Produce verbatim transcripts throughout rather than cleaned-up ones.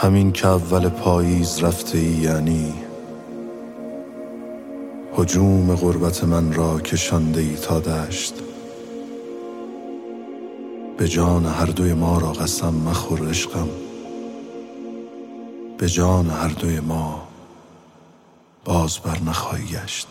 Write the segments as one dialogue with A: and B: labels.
A: همین که اول پاییز رفته ای، یعنی هجوم غربت من را کشانده ای تا دشت. به جان هر دوی ما را قسم مخور عشقم، به جان هر دوی ما باز بر نخواهی گشت.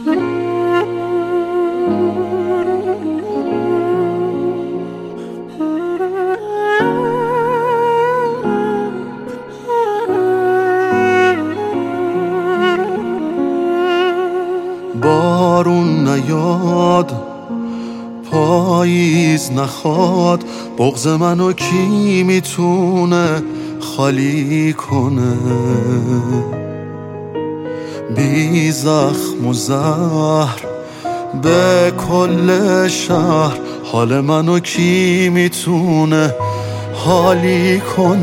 A: بارون نیاد، پاییز نخواد، بغض منو کی میتونه خالی کنه؟ بی زخم و زهر به کل شهر، حال منو کی میتونه حالی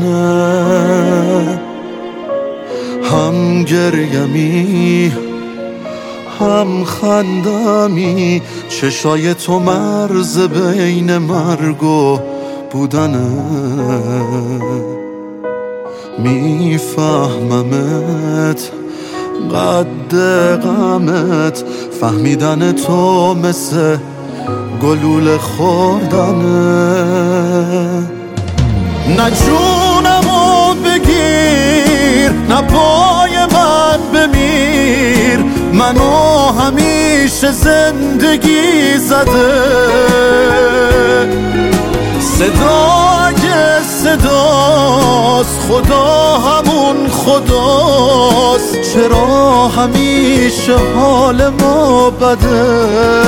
A: کنه؟ هم گریمی هم خندمی، چشای تو مرز بین مرگ و بودنه. میفهممت قد غمت، فهمیدن تو مثل گلوله خوردنه. نه جونمو بگیر، نه پای من بمیر، منو همیشه زندگی زده. صدا اگه صداست، خدا همون خداست، چرا همیشه حال ما بده؟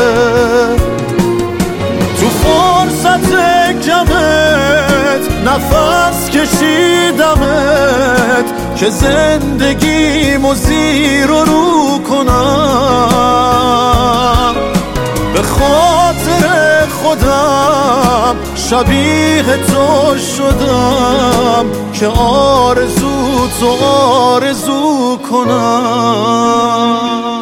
A: تو فرصت کمت نفس کشیدمت که زندگیمو زیر و رو کنم. به خاطر خودم شبیه تو شدم که آرزو تو آرزو کنم.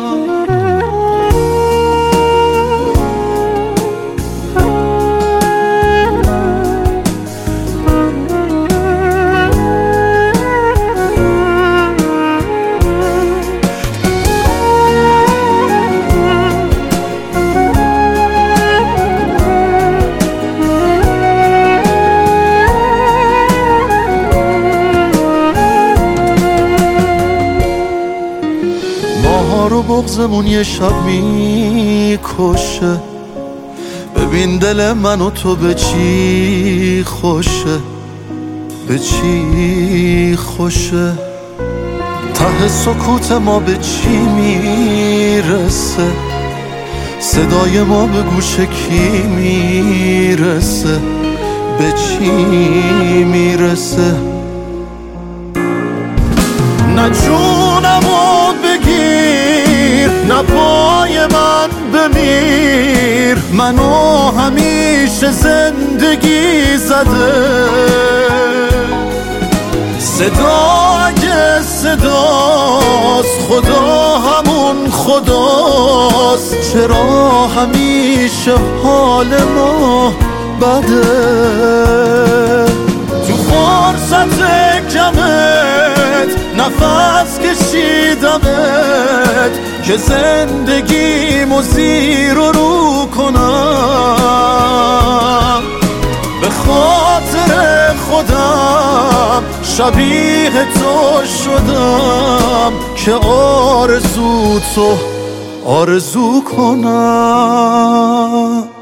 A: رو بغضمون یه شب میکشه، ببین دل من و تو به چی خوشه، به چی خوشه. ته سکوت ما به چی میرسه، صدای ما به گوش کی میرسه، به چی میرسه. نه جونمو بگیر، نه پای من بمیر، منو همیشه زندگی زده. صدا اگه صداست، خدا همون خداست، چرا همیشه حال ما بده؟ تو فرصت کمت نفس کشیدمت که زندگیمو زیر و رو کنم. به خاطر خودم شبیه تو شدم که آرزو تو آرزو کنم.